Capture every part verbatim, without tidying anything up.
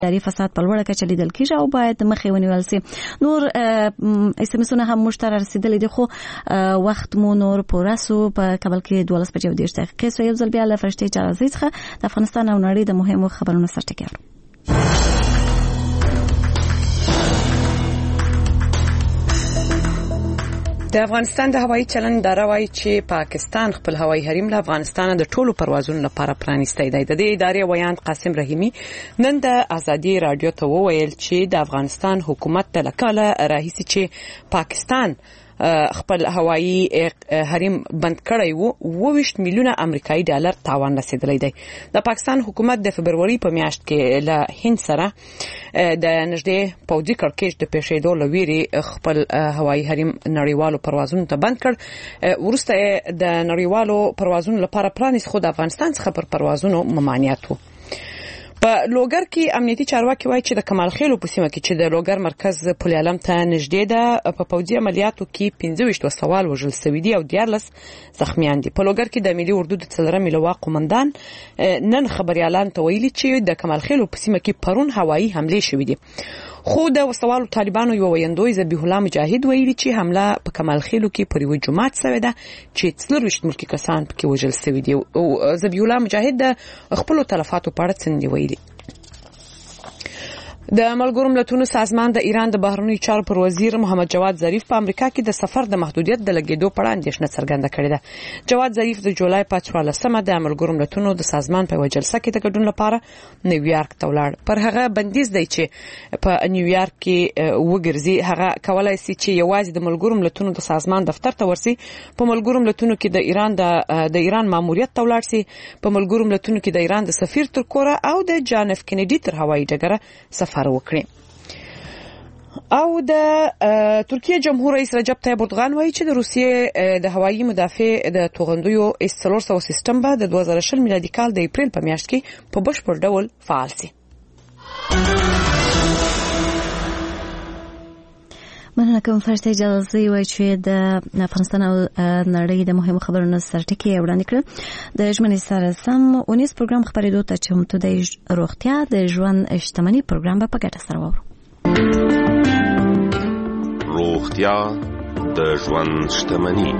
اداري فساد په لوړه کچه لیدل کیږي او باید مخې ونیول شي. نور اس ام اسونه هم مشتر رسیدلې دي خو وخت مو نور پوره سو. په کابل کې دولس بجې او دېرش دقیقې سو. یو ځل بیا له فرشتې اجازه څخه د افغانستان او نړۍ د مهمو خبرونو سرټکی اورو. د افغانستان د هوایي چلند اداره وايي چې پاکستان خپل هوایي حریم له افغانستان د ټولو پروازونو لپاره پرانیستی دی. د دې ادارې ویاند قاسم رحیمي نن د ازادي رادیو ته وویل چې د افغانستان حکومت د لکاله راهیسي چې پاکستان خپل هوایي حریم بند کړی وو اووه میلیونه امریکایي ډالر تاوان رسیدلی دی. د پاکستان حکومت د فبروري په میاشت کې له هند سره د نږدې پوځي کړکېچ د پیښېدو له ویرې خپل هوایي حریم نړیوالو پروازونو ته بند کړ. وروسته د نړیوالو پروازونو لپاره پرانیست خو د افغانستان څخه پر پروازونو ممانعت وو. په لوګر کې امنیتي چارواکي وایي چې د کمال خیلو په سیمه کې چې د لوګر مرکز پل علم ته نږدې ده په پوځي عملیاتو کې پنځه ویشت وسوال وژل شوي دي او دیارلس زخمیان دي. په لوګر کې د ملي اردو د څلورمې لواء قومندان نن خبريالان ته ویلي چې د کمال خیلو په سیمه کې پرون هوایي حمله شوې دي. خو د وسوالو طالبانو یو ویندوی ذبیح الله مجاهد ویلي چې حمله په کمال خیلو کې پر یو جماعت شوې ده چې څلورویشت ملکی کسان پکې وژل شوي دي. او ذبیح الله مجاهد د خپل تلفاتو په اړه څه ویلي. د ملګرو ملتونو سازمان د ایران د بهرنیو چارو پر وزیر محمد جواد ظریف په امریکا کې د سفر د محدودیت د لګیدو په اړه اندېښنه څرګنده کړې ده. جواد ظریف د جولای په څوارلسمه د ملګرو ملتونو د سازمان په جلسه کې د ګډون لپاره نیویارک ته ولاړ. پر هغه بندیز دی چې په نیویارک کې وګرځي. هغه کولای شي چې یوازې د ملګرو ملتونو د سازمان دفتر ته ورسي. په ملګرو ملتونو کې د ایران د د ایران ماموریت ته ولاړ شي. په ملګرو ملتونو کې د ایران د سفیر تر کوره او د جان اف کینیډي تر هوایي ډګره سفر وکړي. او د ترکیه جمهور رئیس رجب طیب اردوغان وایي چې د روسیې د هوایي مدافع د توغندیو اس څلور سوه سیستم به د دوه زره شل میلادي کال د اپریل په میاشت کې په بشپړ ډول فعال شي. مننه کوم. فرشته اجازه وي چې د افغانستان او نړۍ د مهمو خبرونو سرټکی وړاندې کړ. د ژمنې سره سم اونیس پروګرام خبرېدو ته چمتو د روغتیا د ژوند شتمنۍ پروګرام په ګټه سره وورو. روغتیا د ژوند شتمنۍ.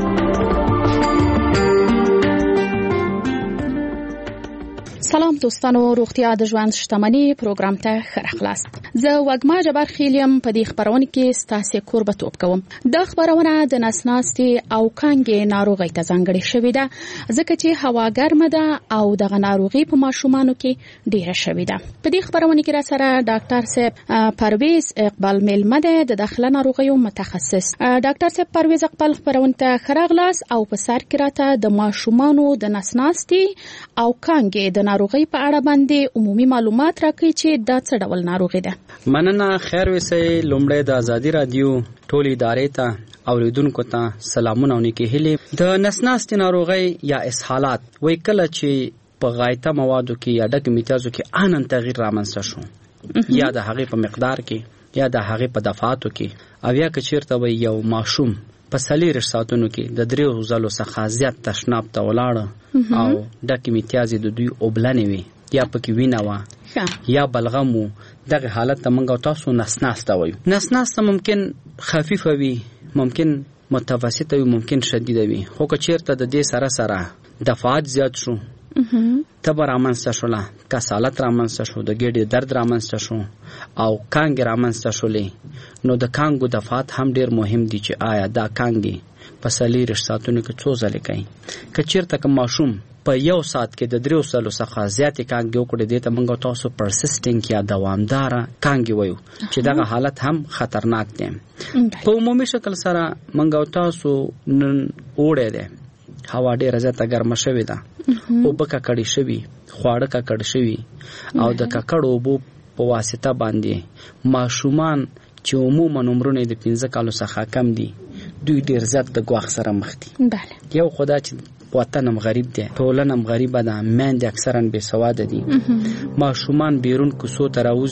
سلام دوستانو، روغتیا د ژوند شتمنۍ پروګرام ته ښه راغلاست. زه وګما جبار خیلیم په دې خبرونه کې ستاسو قربتوب کوم. د خبرونه د نسناستي او کانګې ناروغي ته ځانګړې شوې ده ځکه چې هوا ګرمه ده او دغه ناروغي په ماشومانو کې ډیره شوې ده. په دې خبرونه کې را سره ډاکټر صاحب پرویز اقبال میلمه ده د داخله ناروغیو متخصص. ډاکټر صاحب پرویز اقبال خبرونه ته ښه راغلاست او په سر کې راته د ماشومانو د نسناستي او کانګې د ناروغي په اړه باندې عمومي معلومات راکړي چې دا څه ډول ناروغي ده. مننه. خیر وسه. لومړی د ازادي رادیو ټول ادارې ته اوریدونکو ته سلامونه او نیکی هیلې. د نسناستي ناروغي یا اسهالات وای کله چې په غایطه موادو کې یا ډک میتازو کې انن تغییر رامنځته شو یا د هغې په مقدار کې یا د هغې په دفعاتو کې او یا که چیرته وای یو ماشوم په څلېرویشت ساعتونو کې د دریو ځلو څخه زیات تشناب ته ولاړه او ډکې میتیازې د دوی اوبلنې وي یا پکې وینه وه یا بلغم وو، دغه حالت ته موږ تاسو نسناسته وایو. نسناسته ممکن خفیفه وي، ممکن متوسطه وي، ممکن شدیده وي. خو که چیرته د دې سره سره دفعات زیات شو، تبه رامنځته شوله، کسالت رامنځته شو، د ګېډې درد رامنځته شو او کانګې رامنځته شولې، نو د کانګو دفعات هم ډېر مهم دي چې آیا دا کانګې په څلېرویشت ساعتونو کې څو ځلې کوي. که چیرته که ماشوم په یو ساعت کې د دریو سلو څخه زیاتې کانګې وکړي، دې ته موږ تاسو پرسیسټینګ یا دوامداره کانګې وایو چې دغه حالت هم خطرناک دی. په عمومي شکل سره موږ تاسو نن اوړی دی، هوا ډېره زیاته ګرمه شوې ده، اوبه ککړې شوي، خواړه ککړ شوي او د ککړو اوبو په واسطه باندې ماشومان چې عموما عمرونه د پنځه کالو څخه کم دي دوی ډېر زیات د ګواښ سره مخ دي. یو خدا چې وطن هم غریب دی، ټولنه هم غریبه ده، میندې اکثرا بې سواده دي، ماشومان بیرون کوڅو ته راوځي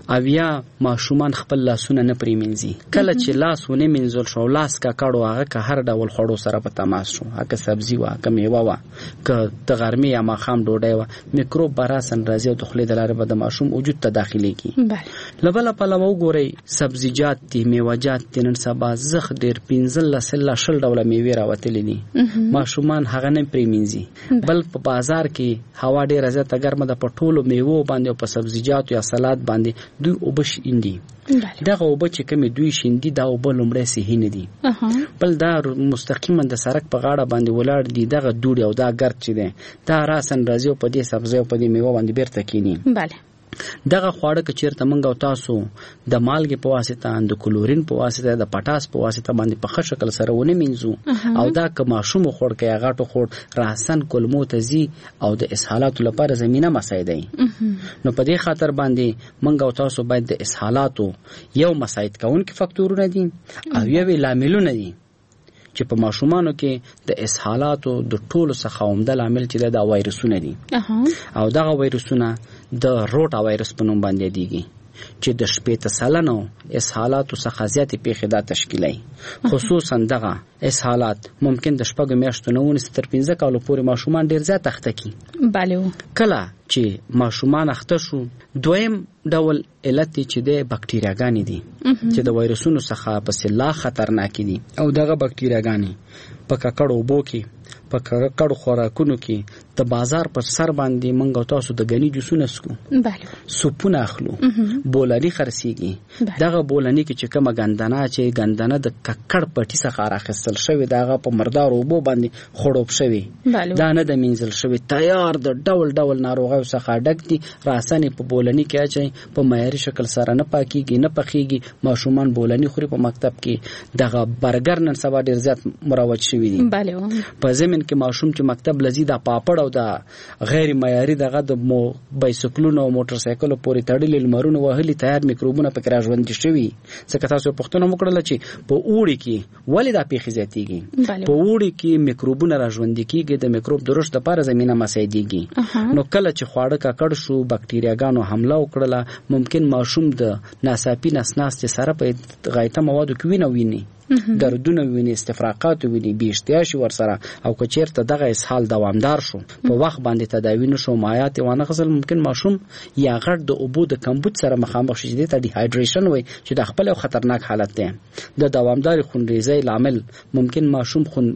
او یا ماشومان خپل لاسونه نه پریمنځي. کله چې لاس ونه منځل شو لاس کا کړو هغه که هر ډول خوړو سره په تماس شو، هغه سبزی وا که میوه وا که د غرمې یا ماښام ډوډۍ وا، میکروب براسن راځي او د خولې د لارې به د ماشوم وجود ته داخليږي. بله لبل په لو ګوري سبزیجات دي میوه‌جات دي نن سبا زخ ډیر پنځل لسل شل ډول میوه راوتلې دي، ماشومان هغه نه پریمنځي. بل په بازار کې هوا ډیره زیاته ګرمه ده، په ټولو میوه باندې او په سبزیجات یا سلاد باندې دوی وبش اندي. دغه وبه چې کومې دوی شیندي دا وبه لومړی صحي نه دي، بل دا مستقیما د سړک په غاړه باندې ولاړ دي. دغه دوړي او دا ګرد چې دی دا راسن راځي او په دې سبزی او په دې میوه باندې بیرته کینی. بله دغه خواړه که چیرته منګ او تاسو د مالګې په واسطه، د کلورین په واسطه، د پټاس په واسطه باندې په ښه شکل سره ونه مینځو او دا که ماشوم خور کې هغه ټو خور راسن کلمو ته زی او د اسهالاتو لپاره زمينه مساعده. نو په دې خاطر باندې منګ او تاسو باید د اسهالاتو یو مساعد کوونکي فاکتورونه دي او یو لاملونه دي چې په ماشومانو کې د اسهالاتو د ټولو څخه عمده لامل چې د وایرسونه دي. او دغه وایرسونه د روټا وایرس په نوم باندې دیږي چې د شپږ سلنو اسهالاتو څخه زیاتې پیښې دا تشکیلای. خصوصا دغه اسهالات ممکن د شپږ میاشتو نه ونیسي تر پنځه کالو پورې ماشومان ډیر زیات اخته کی. بله کله چې ماشومان اخته شو دویم ډول علت چې د بکټریاګانې دي چې د وایرسونو څخه په سلا خطرناک دي او دغه بکټریاګانې په ککړو اوبو کې په ککړو خوراکونو کې د بازار پر سر باندې منګو تاسو د غنی جوسونه سکو. بله سوپونه اخلو بولانی خرسيږي. دغه بولانی کې چې کومه ګندنه چې ګندنه د ککړ پټي څخه راخستل شوی دغه په مردار اوبو باندې خړوب شوی دا نه د منځل شوی تیار د ډول ډول ناروغیو څخه ډک دي. راسنې په بولانی کې اچي په معیاري شکل سره نه پاکيږي نه پخيږي. ماشومان بولانی خوري په مکتب کې دغه برګر نن سبا ډیر زیات مروج شوی دي. بله په زمين کې ماشوم چې مکتب لذي د پاپړ او د غیر معیاري دغه د بایسکلونو او موټر سایکلو پورې تړلې لمرونه وهلي تیار میکروبونه پکې راځوندي شوی. څنګه تاسو پښتنه وکړل چې په اوړي کې ولې دا پیښې زیاتېږي؟ په اوړي کې میکروبونه راځوندي کیږي، د میکروب درشت لپاره زمينه مساعدېږي. نو کله چې خواړه ککړ شو بکټریاګانو حمله وکړه ممکن ماشوم د ناڅاپي نسناست سره په غایطه موادو کې ویني ویني دردونه ویني استفراقات ویني بي اشتیاشي ور سره او که چیرته دغه اسهال دوامدار شو په وخت باندې تداوی نشو مایات وانه غسل ممکن ماشوم یا غړ د اوبو د کمبود سره مخامخ شي د ډي هایډریشن وي چې د خپل خطرناک حالت دی. د دوامدار خونریزۍ لامل ممکن ماشوم خون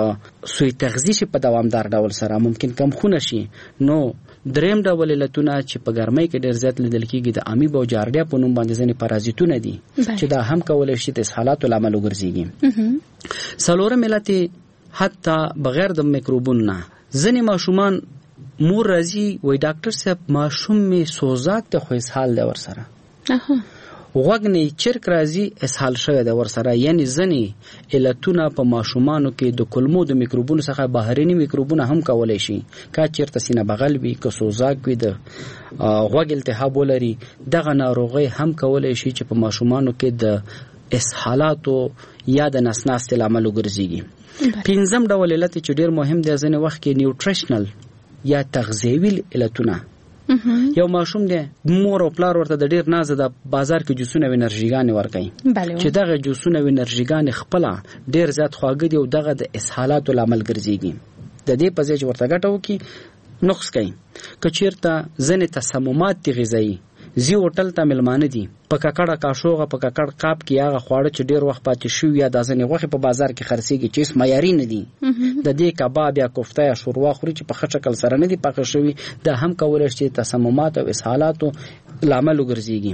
سوی تغذیه شي په دوامدار ډول سره ممکن کم خونه شي. نو دریم ډول علتونه چې په ګرمۍ کې ډېر زیات لیدل کېږي د امیبا او جاردیا په نوم باندې ځینې پارازیتونه دي چې دا هم کولای شي د اسهالاتو لامل وګرځي. څلورم علت حتی بغیر د میکروبونو نه ځینې ماشومان مور راځي وای ډاکټر صاحب ماشوم می سوزاک ته خو اسهال دی ورسره وغنی چرک راځي اسهال شوی دی ورسره. یعنی ځینې علتونه په ماشومانو کې د کلمو د میکروبونو څخه بهرني میکروبونه هم کولای شي. کا چیرته سینه بغل وي که سوزاک وي د غوږ التهاب ولري دغه ناروغي هم کولای شي چې په ماشومانو کې د اسهالاتو یا د نسناست لامل وګرځي. پنځم ډول علت چې ډیر مهم دی ځنه وخت کې نیوټریشنل یا تغذیوي علتونه. یو ماشوم دی مور او پلار ورته د ډیر ناز د بازار کې جوسونه و انرژيګان ورکوي چې دغه جوسونه و انرژيګان خپل ډیر زیات خواږه دي او دغه د اسهالاتو لامل ګرځيږي. د دې په ځای چې ورته ګټو کې نقص کوي کچیرته ځنه تسممات غذایی زی هوټل ته ملمانه دي په ککړه کاشوغه په ککړ قاب کې هغه خواړه چې ډیر وخت پاتې شو یا د ځنې غوښه په بازار کې خرڅيږي چې معیاري نه دي د دې کباب یا کوفته یا شوروا خوري چې په ښه شکل سره نه دي پخه شوی دا هم کولای شي تسممات او اسهالاتو لامل وګرځيږي.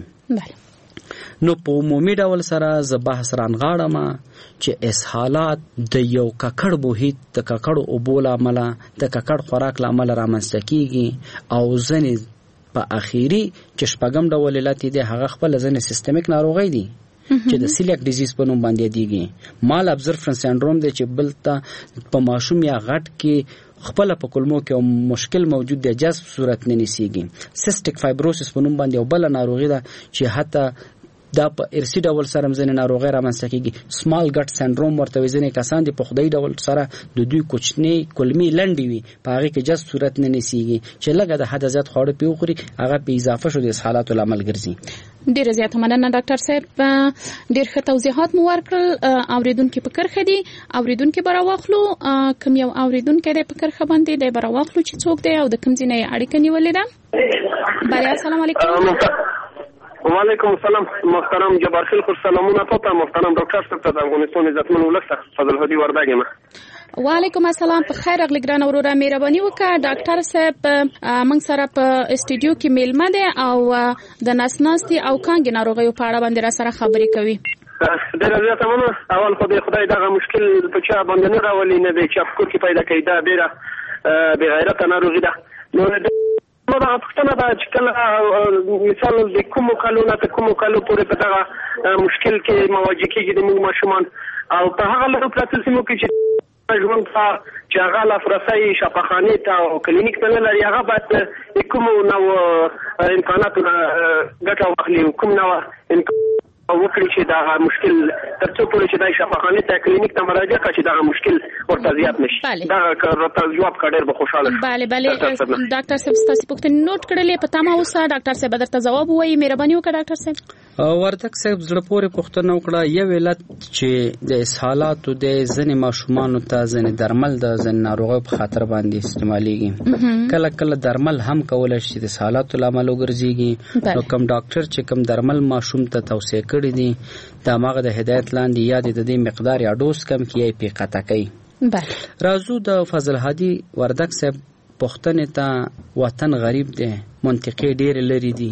نو په عمومي ډول سره ز بحث رانغاړم چې اسهالات د یو ککړ بوهیت د ککړ اوبو لامل د ککړ خوراک لامل رامنځته کیږي او ځنې په اخیری چې شپږم ډول علت دی هغه خپل ځنې سیستمیک ناروغي دي چې د سیلیاک ډیزیز په نوم باندې دیږي. مال ابزرفرنس سنډروم دی چې بلته په ماشوم یا غټ کې خپل په کلمو کې مشکل موجود دی جذب صورت نه نسیږي. سیستیک فایبروسس په نوم باندې او بل ناروغي ده چې حتی دا په ارسی ډول سره مزنه ناروغي رامنځته کیږي. سمال ګټ سنډروم ورته وزنه کسان دي په خدای ډول سره د دوی کوچنی کلمې لنډې وي په هغه کې جذب صورت نه نسیږي چې لګه د حد زیات خوړ پیو خوري هغه په اضافه شو د اسهالاتو لامل ګرځي. ډیره زیاته مننه ډاکټر صاحب، ډیر ښه توضیحات مو ورکړل. اوریدونکو په کرخه دي، اوریدونکو به راواخلو کوم یو اوریدونکو د په کرخه باندې د به راواخلو چې څوک دی او د کوم ځای نه اړیکه نیولې ده. بله السلام علیکم. وعلیکم السلام محترم جبار خیل خور سلامونه تاسو محترم ډاکټر صاحب ته افغانستان عزتمن ولس فضل هدی وردګ ما. وعلیکم السلام، په خیر اغلی ګران وروره مهرباني وکړه. ډاکټر صاحب موږ سره په استودیو کې میلمه دی او د نسناستي او کانګې ناروغیو په اړه باندې را سره خبرې کوي. ډېر زیاته مننه. اول خو د خدای دغه مشکل په چا باندې نه راولي نه دی چې افکار کې پیدا کوي، دا ډېره بې غیرته ناروغي ده. نو نو دا پښتنه دا چې کله مثال د کومو کلونو ته کومو کلو پورې په دغه مشکل کې مواجه کېږي د موږ ماشومان او په هغه لږ پراتل سیمو کې چې ژوند ته چې هغه لاسرسی شفاخانې ته او کلینیک ته نه لري، هغه باید کومو نو امکاناتو ګټه واخلي، کوم نو وکړي چې دا مشکل تر څو پورې چې د شفاخانې ته کلینیک ته مراجعه کړي چې دا مشکل ورته زیات نشي. دا راته جواب کړي به خوشاله شي. bale bale ډاکټر صاحب تاسو پوښتنه نوٹ کړلې، په تمه اوسه ډاکټر صاحب درته جواب وایي. مهرباني وکړه ډاکټر صاحب. ورتک صاحب زړه پورې پوښتنه وکړه. یو علت چې د اسهالاتو د ځنې ماشومانو ته ځنې درمل د ځنې ناروغیو په خاطر باندې استعمالېږي، کله کله درمل هم کولای شي د اسهالاتو لامل وګرځيږي. نو کوم ډاکټر چې کوم درمل ماشوم ته توصیه کړي دي دا ماغه د هدایت لاندې یا د دې مقدار یا ډوز کم کیي په قطع کوي. بله رازو د فضل هادي وردک صاحب پښتنه ته وطن غریب دی، منطقه ډیر لري دي.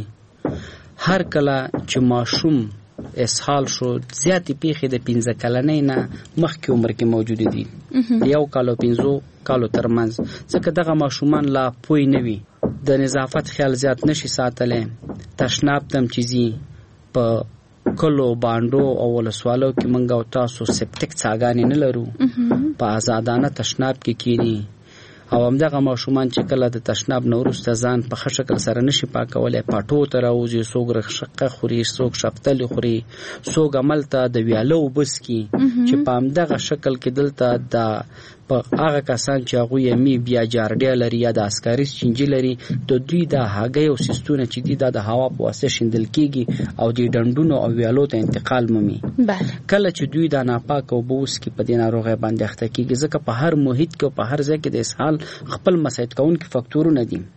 هر کله چې ماشوم اسهال شو زیاتې پیخي د پنځه کلنۍ نه مخکې عمر کې موجود دي، یو کالو پنځو کالو ترمنځ، ځکه دغه ماشومان لا پوی نه وي، د نظافت خیال زیات نشي ساتلې. تشناب تم چیزي په کلو باندو او ولسوالو کې منګ او تاسو سپټیک څاګانې نه لرو، په آزادانه تشناب کې کینی او همدغه ماشومان چې کله د تشناب نو وروسته ځان په ښه شکل سره نشي پاکولی، پټو ته راوځي، څوک رخشقه خوري، څوک شفتل خوري، څوک عمل ته د ویالو بس کی چې په همدغه شکل کې دلته د په هغه کسان چې هغه یې می بیا جارډیا لري یا د اسکاریس چنجي لري، د دوی د هاګي او سیستونه چې دي د هوا په واسطه شیندل کیږي او د ډندونو او ویالو ته انتقال مومي. کله چې دوی د ناپاک او بوس کې په دې ناروغي باندې اخته کیږي، ځکه په هر محیط کې په هر ځای کې د اسهال خپل مساعد کوونکي فاکتورونه دي.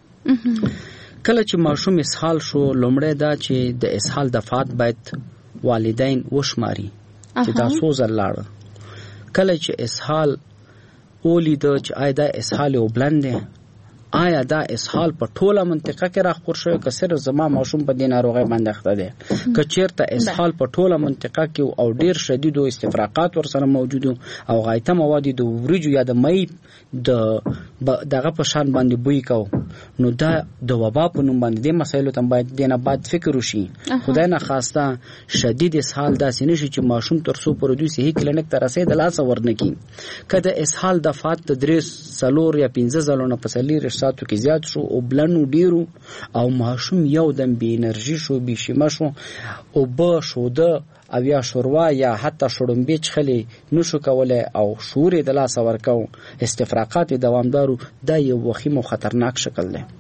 کله چې ماشوم اسهال شو، لومړی دا چې د اسهال دفعات باید والدین وشماري چې دا څو ځل لاړه. کله چې اسهال اولی د چې آیا دا اسهال او بلند دی، آیا دا اسهال په ټوله منطقه کې راخور شوی که صرف زما ماشوم په دې ناروغۍ باندې اخته دی، که چیرته اسهال په ټوله منطقه کې او ډیر شدید او استفراقات ورسره موجود او غایطه مواد د وریجو یا د مې د دغه په شان باندې بوی کو، نو دا د وبا په نوم باندې د مسایلو ته باید دینه بعد فکر وشي. خدای نه خواسته شدید اسهال داسې نشي چې ماشوم تر څو پر دوی صحیح کلینیک ته رسید لاس ورنکي. کله اسهال د فات تدریس سلور یا پنځه زلونه په سلیر ساتو کې زیات شو او بلنو ډیرو او ماشوم یو دم بی انرژي شو، بی شیمه شو او به شو د او یا شوروا یا حتی شړومبې چخلې نشو کولای او شورې د لاس ورکو، استفراقات دوامدارو، دا یو وخیم او خطرناک شکل دی.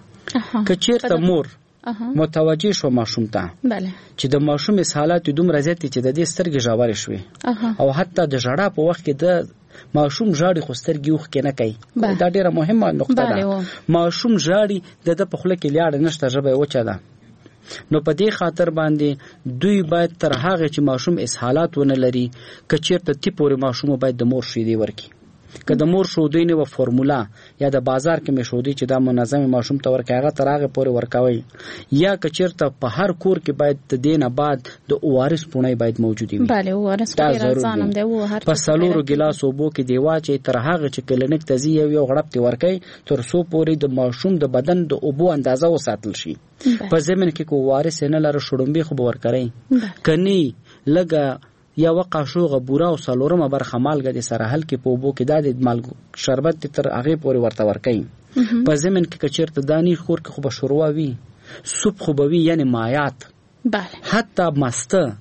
که چیرته مور متوجه شو ماشوم ته چې د ماشوم اسهالات دومره زیات چې د دې سترګې ژورې شوې او حتی د ژړا په وخت کې د ماشوم ژاړي خو سترګې وښ کې نه کوي، دا ډیره مهمه نقطه ده. ماشوم ژاړي د د په خوله کې لاړ نشته، ژبه وچه ده. نو په دې خاطر باندې دوی باید تر هغه چې ماشوم اسهالات ونه لري، که چیرته تی پورې ماشوم باید د مور شیدې ورکړي. که د مور شودې نه و فرمولا یا د بازار کې مې شودې چې دا منظم ماشوم ته ورکړي، هغه تر هغه پورې ورکوي. یا که چیرته په هر کور کې باید د دینه بعد د اوارس پونی باید موجود وي. bale اوارس ډیر ځانم دی و هر په سلورو ګلاس اوبو کې دیوا چې تر هغه چې کلینیک ته ځي یو غړپ تی ورکړي تر څو پورې د ماشوم د بدن د اوبو اندازه وساتل شي. په زمين کې کو وارث نه لره شړومبې خو به ورکړي، کني لګه یا وقع شوغه بورا او سلورمه برخه مالګه د سره حل کې په بو کې د مالګ شربت تر هغه پورې ورته ورکړي. په زمين کې کچیرته دانی خور کې خو به شوروا وي، سوپ خو به وي، یعنی مایات. bale حتی مسته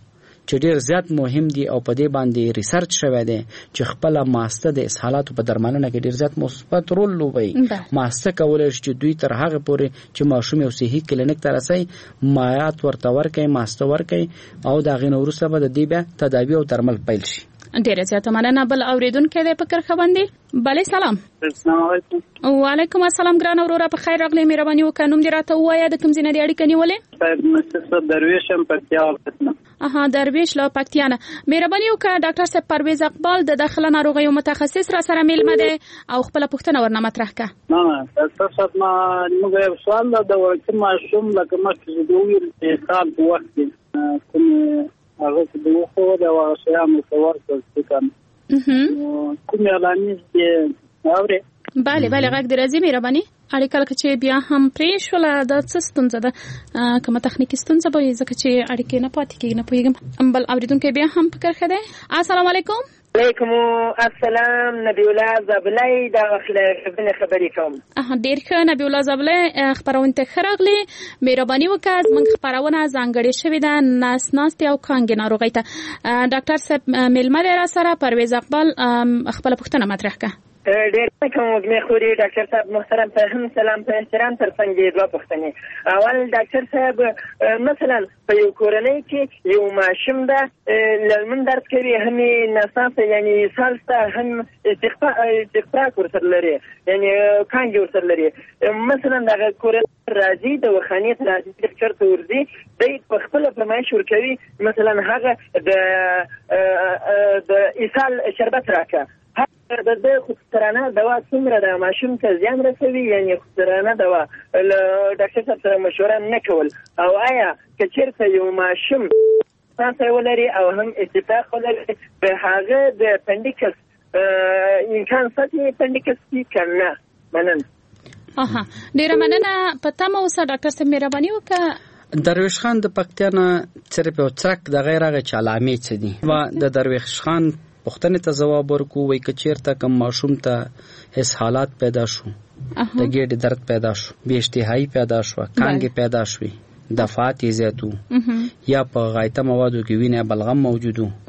چې ډیر زیات مهم دي او په دې باندې ریسرچ شوی دی چې خپل ماسته د اسهالاتو په درملنه کې ډیر زیات مثبت رول لوبوي. ماسته کولای شي چې دوی تر هغه پورې چې ماشوم یو صحي کلینیک ته رسي مایعات ورته ورکوي، ماسته ورکوي او د هغې نه وروسته به د دې بیا تداوي او درمل پیل شي. ډیره زیاته مننه. بل اوریدونکی دی په کرښه باندې. بله سلام. السلام علیکم. وعلیکم السلام ګران وروره، په خیر راغلی. مهرباني وکړه نوم دې راته ووایه، د کوم ځای نه دې اړیکه نیولې؟ صاحب درویش یم، پکتیا ولایت. اها درویش له پکتیا نه. مهرباني وکړه ډاکټر صاحب پرویز اقبال د داخله ناروغیو متخصص را سره میلمه دی او خپل پوښتنه ورنه مطرح کړه. نه نه ډاکټر صاحب ما موږ یو سوال د ورکه ماشوم لکه مخکې د ویل حساب وخت کوم هغه د وخو د واشیانو څور څه کوم کوم اعلانې دي اوري. بله بله غږ د راځي. مهرباني اړیکه لکه چې بیا هم پرې شوله د څه ستونزه ده، کومه تخنیکي ستونزه به ځکه چې اړیکې نه پاتې کېږي. نه پوهېږم. بل اوریدونکی بیا هم په کرښه دی. السلام علیکم. علیکم السلام. نبی الله زابلی د خبرې خبرې کوم. ډېر ښه نبی الله زابلی خپرونې ته ښه راغلي. مهرباني وکړه زموږ خپرونه ځانګړې شوې ده نس ناستې او کانګې ناروغۍ ته. ډاکټر صاحب میلمه دی را سره پرویز اقبال خپله پوښتنه مطرح کړه. ډېر کوم وګمې خوري ډاکټر صاحب محترم ته هم سلام په احترام تر څنګ دوه پوښتنې. اول ډاکټر صاحب مثلا په یو کورنۍ کې یو ماشوم ده لمن درد کوي، هم نساسه یعنی سالسته هم استقراق ورسره لري یعنی کانګې ورسره لري. مثلا دغه کورنۍ راځي د وخانې ته راځي ډاکټر ته ورځي دی په خپله فرمایش ورکوي مثلا هغه د د اسهال شربت راکړه. د د خودسرانه دوا څومره د ماشوم ته زیان رسوي یعنی خودسرانه دوا ډاکټر صاحب سره مشوره نه کول. او آیا که چېرته یو ماشوم سانسه ولري او هم استفراق ولري به هغه د پنډیکس امکان ساتي پنډیکس کې که نه؟ مننه. اها ډېره مننه. په تمه اوسه ډاکټر صاحب مهرباني وکړه. درویش خان د پکتیا نه صرف یو څرک د غیر هغه چې علامې څه دي د درویش خان پوښتنې ته ځواب ورکو. وایي که چېرته کوم ماشوم ته اسهالات پیدا شو، د ګېډې درد پیدا شو، بې اشتهایي پیدا شوه، کانګې پیدا شوې، دفعات یې زیات وو یا په غایطه موادو کې وینه بلغم موجود وو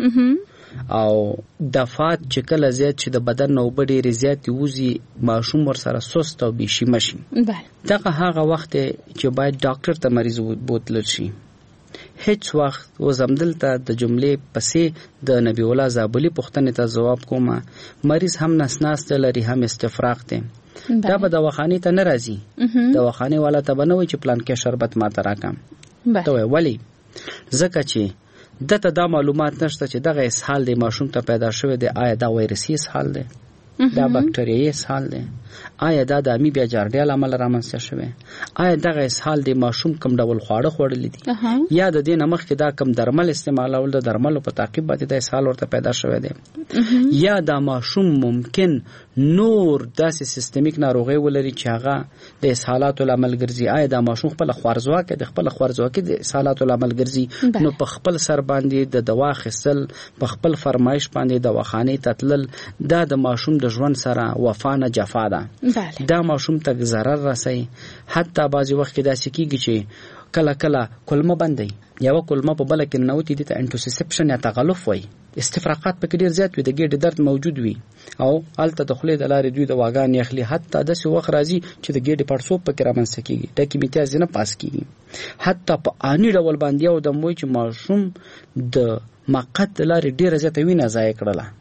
او دفعات چې کله زیات چې د بدن نه اوبه ډېرې زیاتې وځي ماشوم ورسره سست او بېشیمه شي. دغه هغه وخت چې باید ډاکټر ته مریض بوتلل شي. هیڅ وخت اوس همدلته د جملې پسې د نبی الله زابلی پوښتنې ته ځواب کوم. مریض هم نس ناسته لري هم استفراق دی، دا به دواخانې ته نه راځي. دواخانې والا ته به نه وایي چې پلان کې شربت ماته راکم. ته وایي ولې؟ ځکه چې دته دا معلومات نشته چې دغه اسهال دی ماشوم ته پیدا شوی دی، آیا دا وایرسي اسهال دی، دا باکټریایي اسهال دی، آیا دا د امیبیا جاردیا له امله رامنځته شوی، آیا دغه اسهال دی ماشوم کوم ډول خواړه خوړلی دي یا د دې نه مخکې دا کوم درمل استعمالول د درملو په تعقیب باندې دا اسهال ورته پیدا شوی دی، یا دا ماشوم ممکن نور داسې سیستمیک ناروغي ولري چې هغه د اسهالاتو لامل ګرځي. آیا دا ماشوم خپل خوارزواکي د خپل خوارزواکي د اسهالاتو لامل ګرځي، نو په خپل سر باندې د دوا اخیستل، په خپل فرمایش باندې دواخانې ته تلل، دا د ماشوم د ژوند سره وفا نه جفا ده. دا ماشوم ته ضرر رسي. حتی بعضی وخت کې داسې کیږي چې کله کله کلمه بندي یا کلمه په بل کې نوتی دي ته انټوسیسپشن یا تغلف وای. استفراقات پکې ډیر زیات وي، د ګېډې درد موجود وي او الته د خولې د لارې دوی د واګان یخلي. حتی داسې وخت راځي چې د ګېډې پړسوب پکې رامنځته کیږي، ټکي میتیاز نه پاس کیږي. حتی په اني ډول باندې او د موي چې ماشوم د مقعد د لارې ډیره زیاته وینه ضایع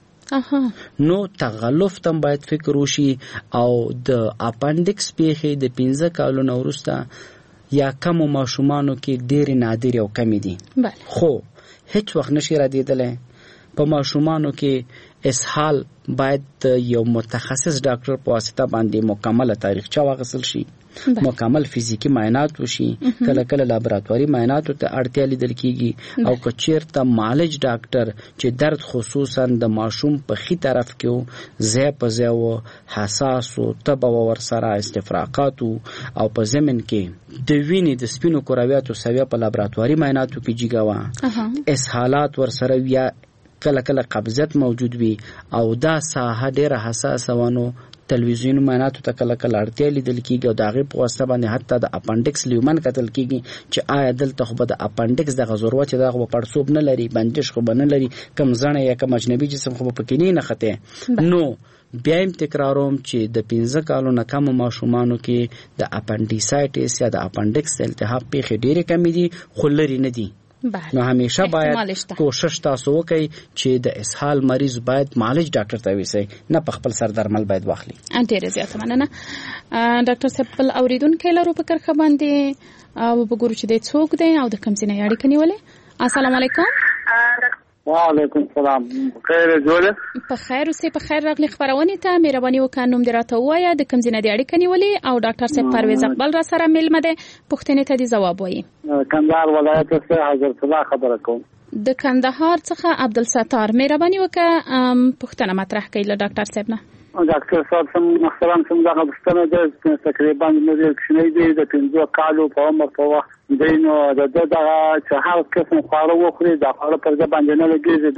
کړله، نو تغلف تم باید فکر وشي او د اپنډکس پیښې د پنځه کالونو وروسته یا کم ماشومانو کې ډېر نادر او کمی دي. خو هیڅ وخت نشي ردیدلی. په ماشومانو کې اسهال باید یو متخصص ډاکټر په واسطه باندې مکمل تاریخچه واخیستل شي، مکمل فزیکی معاینات وشي، کله کله لابراتواري معایناتو ته اړتیا لیدل کیږي او که چیرته معالج ډاکټر چې درد خصوصا د ماشوم په خي طرف کې ځای په ځای و، حساس و، تبه و، ورسره استفراقات او په ضمن کې د وینې د سپینو کرویاتو سویه په لابراتواري معایناتو کې جګه وه، اسهالات ورسره یا کله کله قبضیت موجود وي او دا ساحه ډیره حساسه ونه تلویزیون معایناتو ته کله کله اړتیا لیدل کیږي او د هغې په واسطه باندې حتی د اپنډکس لیومن کتل کیږي چې آیا دلته خو به د اپنډکس دغه ضرورت چې دغه په پړسوب نه لري، بندش خو به نه لري، کم زړه یا کم اجنبي جسم خو به پکې نه نښتې. نو بیا هم تکراروم چې د پنځه کالو نه کم ماشومانو کې د اپنډیسایټس یا د اپنډکس التهاب پیښې ډېرې کمې دي خو لرې نه دي. نو همیشه باید کوشش تاسو وکړئ چې د اسهال مریض باید معالج ډاکټر ته ویسي، نه په خپل سر درمل باید واخلي. ډېره زیاته مننه ډاکټر صاحب. بل اوریدونکی لرو په کرښه باندې او وګورو چې د څوک دی او د کوم ځای نه اړیکه نیولې. السلام علیکم. وعلیکم السلام. خیر جوړه؟ په خیر اوسې. په خیر راغلی خبرونه ته مهرباني وکړه نوم دې راته ووایه، د کوم ځای نه اړیکه نیولې او ډاکټر صاحب پرویز اقبال را سره میلمه دی، پوښتنې ته دې ځواب وایي. کندهار ولایت څخه حضرت الله خبره کوم. د کندهار څخه عبدالستار، مهرباني وکړه پوښتنه مطرح کړئ له ډاکټر صاحب نه. ډاکټر صاحب سم محترم سم دغه پوښتنه ده تقریبا مې کوشنۍ دی د پنځه کالو په عمر په وخت دی، نو د دغه چې هر قسم خواړه وخوري د خواړه پر ځای باندې نه لګېږي،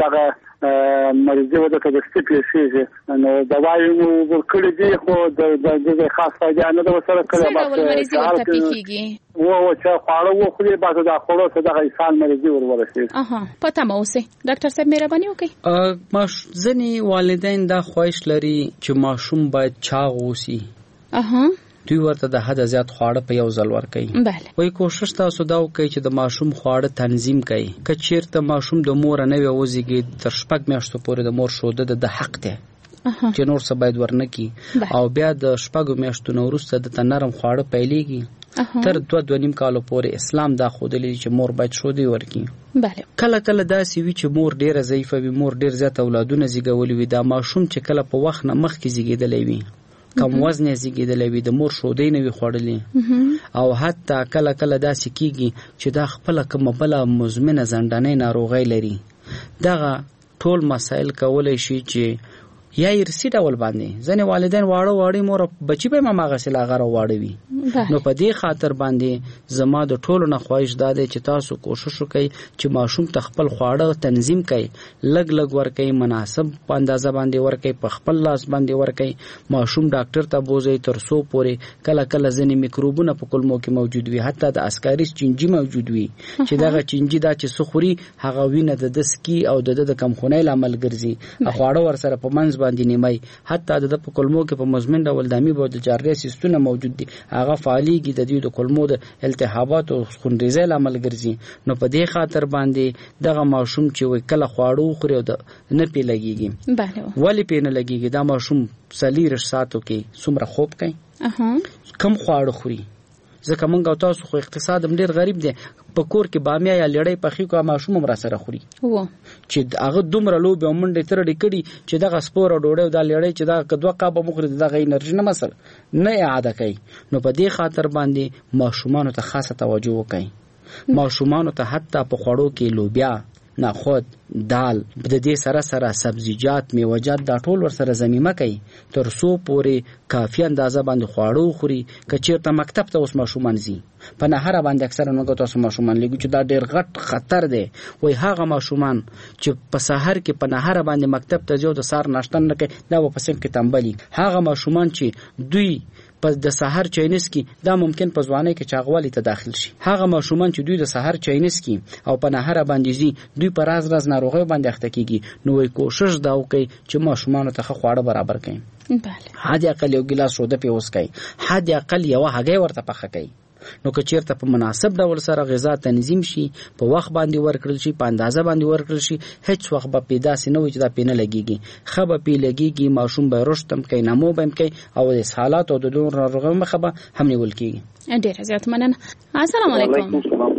دغه مریضي وده که د سټي پیښېږي، نو دوايي مو ورکړي دي خو د دغه خاص فایده نه ده ورسره کړې. څه ډول مریضي ورته پیښېږي؟ و او چې خواړه وخوري بعد د خوړو څخه دغه انسان مریضي ورورسېږي. اها پته مو اوسه ډاکټر صاحب مهرباني وکړئ. ماش ځنې والدین دا خواهش لري چې ماشوم باید چاغ اوسي. اها دوی ورته د حد زیات خواړه په یو ځل ورکوي. بله. وای کوشش تاسو دا وکړئ چې د ماشوم خواړه تنظیم کړئ. که چیرته ماشوم د مور نه وي وزیږي تر شپږ میاشتو پورې د مور شوده د حق دی چې نور څه باید ورنکي، او بیا د شپږو میاشتو نه وروسته د نرم خواړه پیلېږي تر دوه دوه نیم کالو پورې. اسلام دا ښودلی چې مور باید شودې ورکړي. بله. کله کله داسې وي چې مور ډېره ضعیفه وي، مور ډېر زیات اولادونه زیږولي وي، دا ماشوم چې کله په وخت نه مخکې زیږېدلی وي، کم وزن زیږېدلی وي، د مور شودې نه وي خوړلې، او حتی کله کله داسې کیږي چې دا خپله کومه بله مزمنه زندانۍ ناروغۍ لري. دغه ټول مسایل کولی شي چې یا ارثي ډول باندې ځینې والدین واړه واړه مور بچی به هماغسې لا غره واړه وي. نو په دې خاطر باندې زما د ټولو نه خواهش دا دی چې تاسو کوشش وکړئ چې ماشوم ته خپل خواړه تنظیم کړئ، لږ لږ ورکړئ، مناسب په اندازه باندې ورکړئ، په خپل لاس باندې ورکړئ. ماشوم ډاکټر ته بوزئ تر څو پورې کله کله ځینې میکروبونه په کولمو کې موجود وي، حتی د اسکاریس چینجي موجود وي چې دغه چینجي دا چې سخوري هغه وینه د د سکي او د د کمخونۍ لامل ګرځي، خواړه ورسره په منځ باندې نیمای، حتی د په کولمو کې په مزمن ډول د امی بوج جارډي سیستونه موجود دي، هغه فعالیږي د دې د کولمو د التهابات او خونریزۍ لامل ګرځي. نو په دې خاطر باندې دغه ماشوم چې وای کله خواړو خوري او نه پی لګيږي. بله. ولی پی نه لګيږي؟ دا ماشوم سلیرش ساتو کې څومره خوب کوي، اها کم خواړه خوري. ځکه مونږ او تاسو خو اقتصاد هم ډیر غریب دی، په کور کې بامیه یا لړۍ پخې کو ماشوم هم را سره خوري و چې هغه دومره لوبه منډه تر ډې کړي چې دغه سپور ډوډۍ د لړۍ چې دا کدوه قابه مخري دغه انرژي نه مسل نه اعاده کوي. نو په دې خاطر باندې ماشومان ته خاصه توجه وکړي. ماشومان ته حتی په خوړو کې لوبیا، نخود، دال، د دې سره سره سبزیجات، میوه‌جات دا ټول ور سره ضمیمه کوي تر څو پورې کافي اندازه باندې خواړه خوري. که چیرته مکتب ته اوس ماشومان ځي په نهره باندې اکثره نو تاسو ماشومان لګو چې دا ډېر غټ خطر دی. وای هغه ماشومان چې په سحر کې په نهره باندې مکتب ته ځي او د سار ناشته نه کوي دا په سم کې تنبلي. هغه ماشومان چې دوی په د سحر چاینس کې دا ممکن په ځوانۍ کې چاغوالي ته داخل شي. هغه ماشومان چې دوی د سحر چاینس کې او په نهره باندې ځي دوی په راز راز ناروغي باندې اخته کیږي. نو وای کوشش دا وکړي چې ماشومان ته خواړه برابر کړي. بله. حد اقل یو ګلاس شوده پیوس کړي، حد اقل یو هګۍ ورته پخه کړي. نو که چیرته په مناسب ډول سره غذا تنظیم شي، په وخت باندې ورکړل شي، په اندازه باندې ورکړل شي، هیڅ وخت به پیدا سي نه وي چې دا پینه لګيږي. خبه پی لګيږي، ماشوم به رشتم کوي، نمو به کوي او د حالات او د دور ناروغیو مخه به هم نیول کیږي. ډیر زیات مننه. السلام علیکم.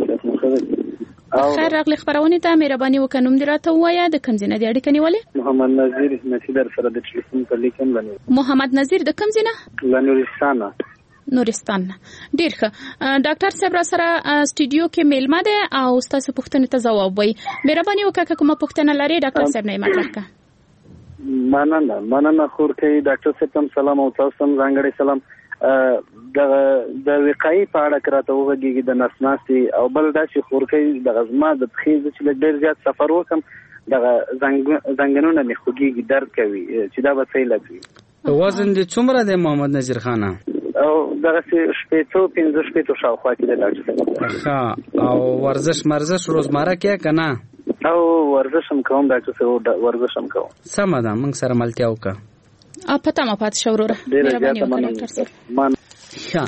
خیر راغلی خبرونه ته مهرباني وکړئ نوم دې راته ووایه، د کوم ځای نه دی اړیکه نیولې؟ محمد نذیر نصیدر سره د ټلیفون په لیکم باندې. محمد نذیر د کوم ځای نه؟ لنورستان. نورستان. ډیر ښه. ډاکټر صاحب را سره سټوډیو کې میلمه ده او تاسو پوښتنې ته ځواب وایي. مهرباني وکړئ کومه پوښتنه لري ډاکټر صاحب نه مطرح کړه. مننه مننه خور کوي ډاکټر صاحب تم سلام او تاسو هم ځانګړی سلام. د د وقایي په اړه کراته وګورئ د نسناسي او بل دا چې خور کوي د غزما د تخیز چې ډیر زیات سفر وکم د زنګ زنګنونه مې خوږیږي، درد کوي چې دا به څه لګي. وزن دې څومره دی محمد نذیر خان؟ او دغه شپېته پنځه شپېته شاوخوا کې دی ډاکټر صاحب. او ورزش مرزش روزمره کې کنه؟ او ورزش هم کوم ډاکټر صاحب، ورزش هم کوم. سم ده، موږ سره ملتیا وکړه. ا پته ما پات شوروره مهرباني وکړه ډاکټر صاحب. ښه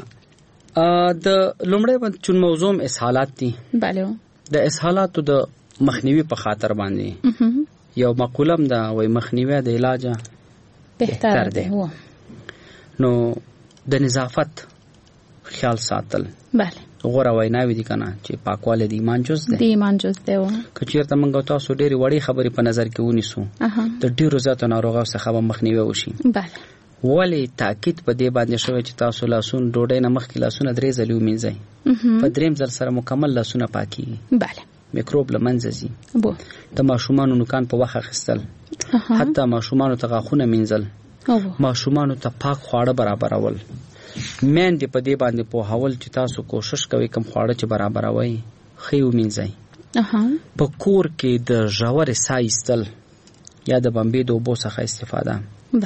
د لومړی باندې چون موضوع اسهالات دي. بله. د اسهالاتو د مخنیوي په خاطر باندې یو مقوله ده وای مخنیوي د علاج بهتر دی. نو د نظافت خیال ساتل بله غوړه ویناوي دي کنه چې پاکواله د ایمان جز ده. د ایمان جز ده. کچیرته موږ تاسو ډېری وړي خبرې په نظر کې ونیسو د ډیرو زیاتو ناروغانو څخه مخنیوي وشي. بله. ولی تاکید په دې باندې شوی چې تاسو لاسون ډوډۍ نه مخکې لاسونه درې ځلې ومینځئ. په دریم ځل سره مکمل لاسونه پاکیږي. بله. میکروب له منځه ځي. بو د ماشومانو نوکان په وخت اخیستل، حتی ماشومانو ته غاښونه مینځل، ماشومانو ته پاک خواړه برابرول. میندې په دې باندې پوهول چې تاسو کوشش کوئ کوم خواړه چې برابروي ښه ومینځئ. په کور کې د ژورې ساه ایستل یا د بمبې د اوبو څخه استفاده،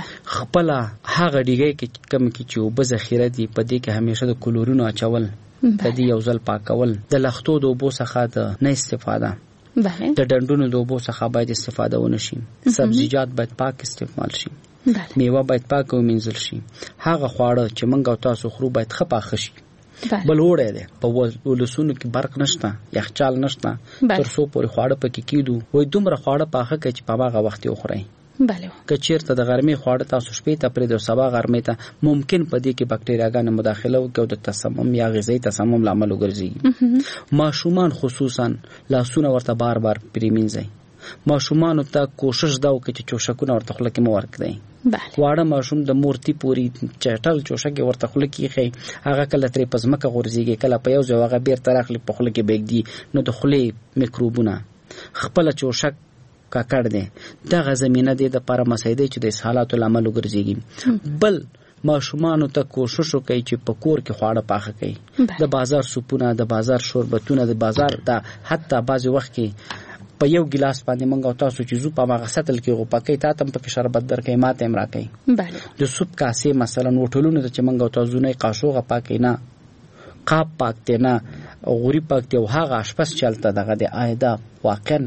خپله هغه ډیګۍ کې کم کې چې اوبه ذخیره دي په دې کې همیشه د کلورینو اچول، د دې یو ځل پاکول، د لختو د اوبو څخه د نه استفاده، د ډنډونو د اوبو څخه باید استفاده ونه شي. سبزیجات باید پاک استعمال شي. میوه باید پاک ومینځل شي. هغه خواړه چې موږ او تاسو خورو باید ښه پاخه شي. بل وړی دی په ولسونو کې برق نشته، یخچال نشته، تر څو پورې خواړه پکې کیدو وای دومره خواړه پاخه کړئ چې په هغه وخت یې وخورئ. بله. که چیرته د غرمې خواړه تاسو شپې ته پرېږدئ او سبا غرمې ته ممکن په دې کې بکټریاګانې مداخله وکړي او د تسمم یا غذایي تسمم لامل وګرځي. ماشومان خصوصا لاسونه ورته بار بار پرېمینځئ. ماشومانو ته کوشش دا وکړي چې چوشکونه ورته خوله کې مه ورکړئ. واړه ماشوم د مورتي پوري چټل چوشکې ورته خوله کې ایښئ، هغه کله ترې په ځمکه غورځېږي، کله په یو ځای هغه بیرته راخلي په خوله کې بېږدي، نو د خولې میکروبونه خپله چوشک ککړ دی. دغه زمینه دی د پاره مسایده چې د اسهالاتو لامل وګرځيږي. بل ماشومانو ته کوشش وکړي چې په کور کې خواړه پاخه کړي. د بازار سوپونه، د بازار شوربتونه، د بازار د حتی بعضی وخت کې په یو ګلاس باندې موږ او تاسو چې زو په هغه سطل کې غو پکې تا تم پکې شربت درکې ماته امرا کوي. بله. د سوپ کاسې مثلا وټلونو چې موږ او تاسو نه قاشوغه پاکې نه، قاب پاکته نه، غوري پاکته او هغه اشپس چلته دغه د آیدا واقعا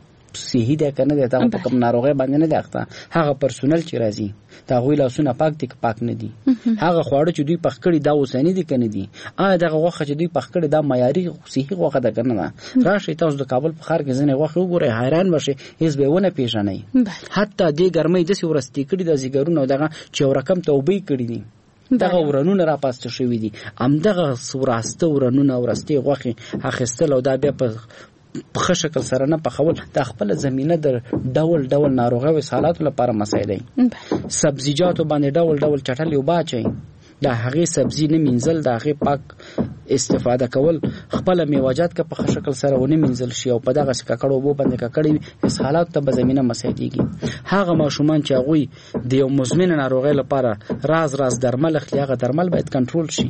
صحیح ده کنه ده تا په کوم ناروغي باندې نه داخته. هغه پرسونل چې راځي دا غوي لاسونه پاک دي که پاک نه دي. هغه خواړه چې دوی پخ کړي دا اوسنی دي کنه دي. آ دغه غوخه چې دوی پخ کړي دا معیاري صحیح غوخه ده کنه نه. راشي تاسو د کابل په ښار کې ځنه غوخه وګورئ حیران بشئ، هیڅ به ونه پیژنئ. حتی د ګرمۍ د سی ورستي کړي د زیګرونو دغه چې ورکم توبې کړي دي، دغه ورنونه را پاسته شوی دي. ام دغه سوراسته ورنونه ورستي غوخه اخیستل او دا بیا په په ښه شکل سره نه پخول د خپل زمینه د ډول ډول ناروغي او اسهالاتو لپاره مسایل دي. سبزیجاتو باندې ډول ډول چټلې وباچي، د هغې سبزي نه مینځل، د هغې پاک استفاده کول، خپل میوه‌جات که په ښه شکل سره ونه مینځل شي او په دغه ککړو اوبو باندې ککړې وي، اسهالاتو ته به زمینه مسایدېږي. هغه ماشومان چې هغوی د یو مزمن ناروغۍ لپاره راز راز درمل اخلي، هغه درمل باید کنټرول شي.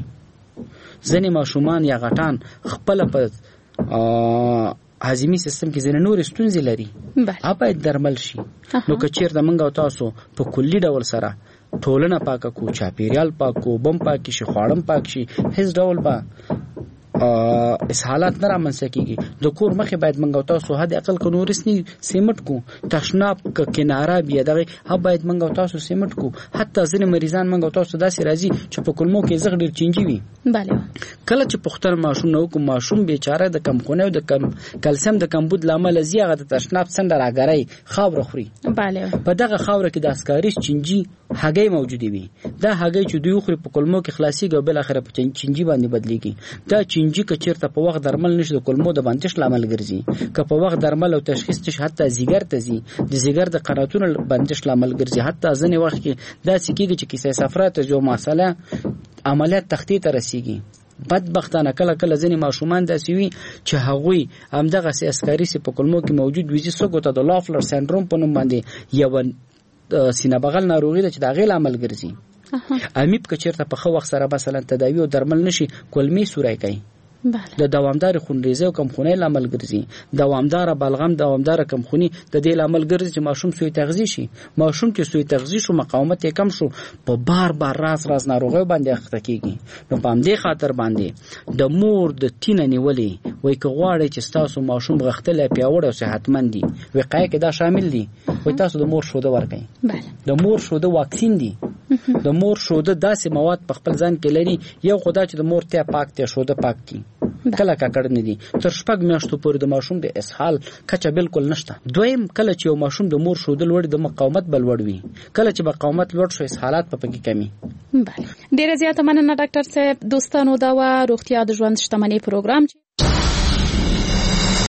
ځینې ماشومان یا غټان خپل په هاضمي سیستم کې ځینې نور ستونزې لري، هغه باید درمل شي. نو که چیرته موږ او تاسو په کلي ډول سره ټولنه پاکه کو، چاپیریال پاک کو، بم پاک شي، خواړم پاک شي، هیڅ ډول به اسهالات نه رامنځته کیږي. د کور مخې باید موږ او تاسو حد اقل که نورسني سیمټ کو، تشناب که کناره بیا دغه هم باید موږ او تاسو سیمټ کو. حتی ځینې مریضان موږ او تاسو داسې راځي چې په کلمو کې زغ ډېر چینجي وي. بله. کله چې پختر ماشوم نو کوم ماشوم بیچاره د کمخونه او د کم کلسیم د کمبود لامل زی هغه د تشناب څنډه راګرای خاور خوري. بله. په دغه خاور کې د اسکاریس چینجي هګۍ موجوده وي. دا هګۍ چې دوی خوري په کلمو کې خلاصيږي او بل اخره په چینجي باندې بدليږي. دا چینجي که چیرته په وخت درمل نشي د کلمو د بندش لامل ګرځي، که په وخت درمل او تشخیص نشي حتی زیګر ته زی د زیګر د قناتونو بندش لامل ګرځي. حتی ځنې وخت کې دا سکیږي چې کیسه سفرات جو مساله عملیات تختی ته رسیږي. بدبختانه کله کله ځینې ماشومان داسې وي چې هغوی همدغه سي اسکاري سي په کلمو کې موجود وي، څوک ته د لافلر سندروم په نوم باندې یو سینه بغل ناروغي ده چې د هغې لامل ګرځي. امیب که چیرته په ښه وخت سره مثلا تداوي او درمل نشي کلمې سوری کوي. د دوامدار خونریزي او کمخونۍ لامل ګرځي. دوامدار بلغم دوامدار کمخوني د دې لامل ګرځي چې ماشوم سوی تغذیه شي. ماشوم چې سوی تغذیه شو مقاومت یې کم شو په بار بار راز راز ناروغي باندې اخته کیږي. نو په همدې خاطر باندې د مور د تینه نیولې وای که غواړي چې تاسو ماشوم غختل پیاوړ او صحتمند دي وقایه کې دا شامل دي. وای تاسو د مور شوده ورکړئ. بله د مور شوده واکسین دي. د مور شوده داسې مواد په خپل ځان کې لري یو خدای چې د مور ته پاک ته شوده پاک دي کله کاکړ نه دي. تر شپږ میاشتو پورې د ماشوم د اسهال کچه بالکل نشته. دویم کله چې یو ماشوم د مور شوده لوړ د مقاومت بل وړ وي کله چې مقاومت لوړ شي اسهالات په پکې کمی. بله ډیره زیاته مننه ډاکټر صاحب. دوستانو دا و روغتیا د ژوند شتمنۍ پروګرام